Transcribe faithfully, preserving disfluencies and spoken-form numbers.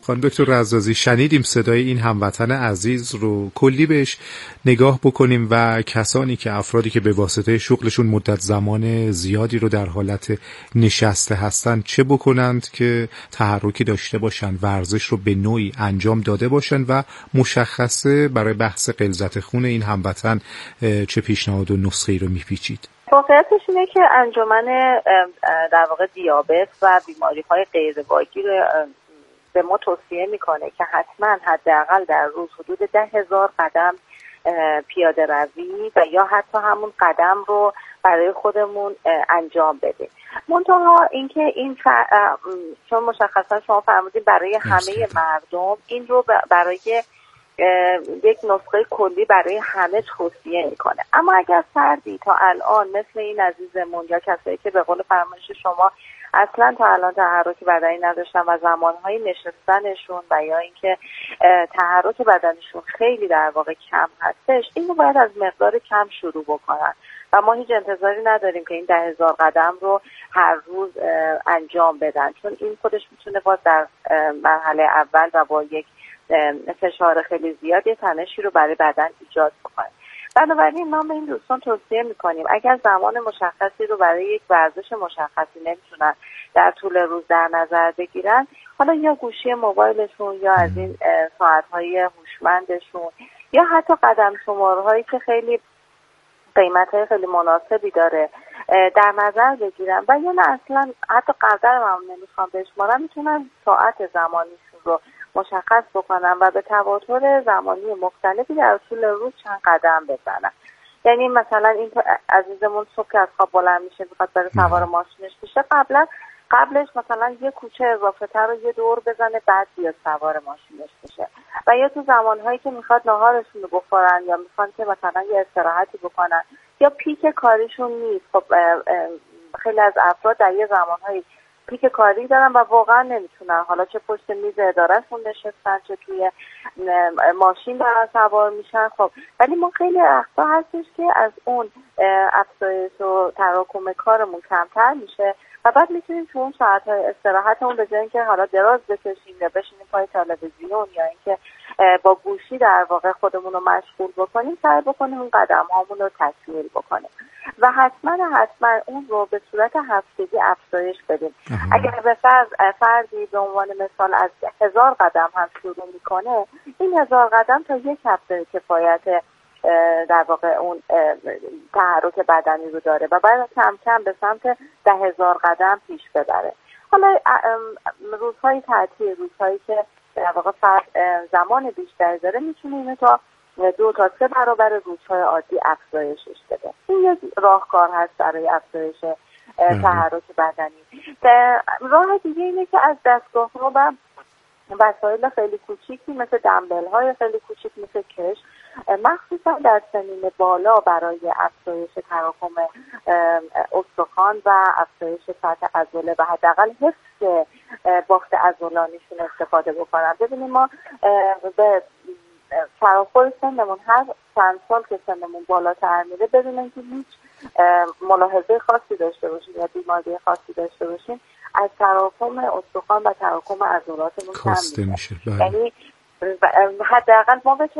خانم دکتر رزازی، شنیدیم صدای این هموطن عزیز رو، کلی بهش نگاه بکنیم و کسانی که افرادی که به واسطه شغلشون مدت زمان زیادی رو در حالت نشسته هستن چه بکنند که تحرکی داشته باشن، ورزش رو به نوعی انجام داده باشن و مشخصه برای بحث غلظت خون این هموطن چه پیشنهاد و نسخه‌ای رو میپیچید؟ واقعیتش اینه که انجمن در واقع دیابت و بیماری‌های غیرواگیر به ما توصیه میکنه که حتما حداقل در روز حدود ده هزار قدم پیاده روی و یا حتی همون قدم رو برای خودمون انجام بدیم. منتها اینکه این ف... چون مشخصا شما فرمودین برای همه مردم، این رو برای یک نسخه کلی برای همه توصیه میکنه. اما اگر فردی تا الان مثل این عزیزمون یا کسایی که به قول فرمایش شما اصلا تا الان تحرک بدنی نداشتن و زمانهای نشستنشون و یا اینکه تحرک بدنشون خیلی در واقع کم هستش، اینو باید از مقدار کم شروع بکنن و ما هیچ انتظاری نداریم که این ده هزار قدم رو هر روز انجام بدن، چون این خودش میتونه باز در مرحله اول و با یک فشار خیلی زیاد یه تنشی رو برای بدن ایجاد بکنه. بنابراین ما به این دوستان توصیه میکنیم اگر زمان مشخصی رو برای یک ورزش مشخصی نمیتونن در طول روز در نظر بگیرن، حالا یا گوشی موبایلشون یا از این ساعتهای هوشمندشون یا حتی قدم شمارهایی که خیلی قیمتهای خیلی مناسبی داره در نظر بگیرن و یا نه اصلا حتی قدر هم نمیخوام بشمارن، میتونن ساعت زمانیشون رو مشخص بکنن و به تواتر زمانی مختلفی در طول روز چند قدم بزنن. یعنی مثلا این عزیزمون صبح که از خواب بلند میشه میخواد بره سوار ماشینش بشه، قبلا قبلش مثلا یه کوچه اضافه تر رو یه دور بزنه بعد بیاد سوار ماشینش بشه. و یا تو زمانهایی که میخواد ناهارشون رو بخورن یا میخوان که مثلا یه استراحتی بکنن یا پیک کاریشون نیست، خب خیلی از افراد در یه زمانهایی پیک کاری دارن و واقعا نمیتونن، حالا چه پشت میز ادارهشون نشستن چه توی ماشین دارن سوار میشن، خب ولی ما خیلی وقتا هستش که از اون افزایش و تراکم کارمون کمتر میشه و بعد میتونیم تو اون ساعت‌های استراحتمون به جای اینکه حالا دراز بکشیم یا بشینیم پای تلویزیون یا اینکه با گوشی در واقع خودمون رو مشغول بکنیم، سعی بکنیم اون قدم هامون رو تکمیل بکنیم و حتما حتما اون رو به صورت هفتگی افزایش بدیم. اگر به فرض فردی به عنوان مثال از هزار قدم هم شروع میکنه، این هزار قدم تا یک هفته کفایت در واقع اون تحرک بدنی رو داره و بعد کم کم به سمت ده هزار قدم پیش ببره. حالا روزهای تعطیل، روزهایی که در واقع فرد زمان بیشتری داره، میتونه اینو تا دو تا سه برابر روزهای عادی افزایشش بده. این یک راهکار هست برای افزایش تحرک بدنی. راه دیگه اینه که از دستگاه‌ها و وسایل خیلی کوچیکی مثل دمبل های خیلی کوچیک مثل کش، مخصوصا در سنین بالا برای افزایش تراکم استخوان و افزایش سطح عضله و حداقل حفظ بافت عضلانیشون استفاده بکنن. ببینیم ما به فراخور سنمون هر چند سال که سنمون بالاتر میره، ببینیم که هیچ ملاحظه خاصی داشته باشیم یا بیماری خاصی داشته باشیم، از تراکم استخوان و تراکم عضلاتمون کم میشه. یعنی حداقل ما